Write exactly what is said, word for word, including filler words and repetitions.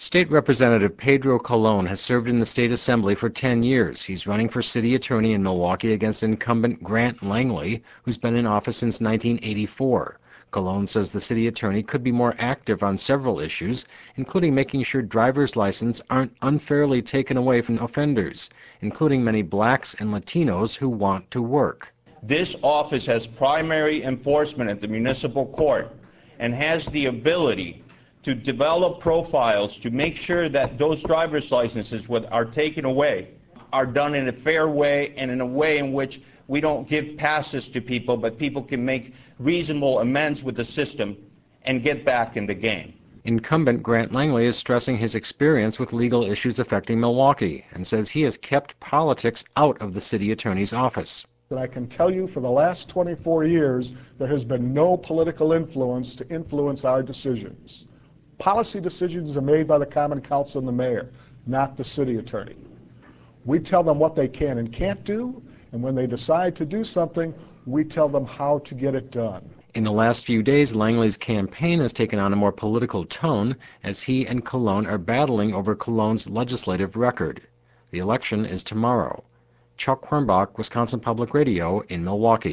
State Representative Pedro Colon has served in the state assembly for ten years. He's running for city attorney in Milwaukee against incumbent Grant Langley, who's been in office since nineteen eighty-four. Colon says the city attorney could be more active on several issues, including making sure driver's licenses aren't unfairly taken away from offenders, including many blacks and Latinos who want to work. This office has primary enforcement at the municipal court and has the ability to develop profiles to make sure that those driver's licenses that are taken away are done in a fair way and in a way in which we don't give passes to people, but people can make reasonable amends with the system and get back in the game. Incumbent Grant Langley is stressing his experience with legal issues affecting Milwaukee and says he has kept politics out of the city attorney's office. And I can tell you for the last twenty-four years, there has been no political influence to influence our decisions. Policy decisions are made by the Common Council and the mayor, not the city attorney. We tell them what they can and can't do, and when they decide to do something, we tell them how to get it done. In the last few days, Langley's campaign has taken on a more political tone as he and Colon are battling over Colon's legislative record. The election is tomorrow. Chuck Quirmbach, Wisconsin Public Radio in Milwaukee.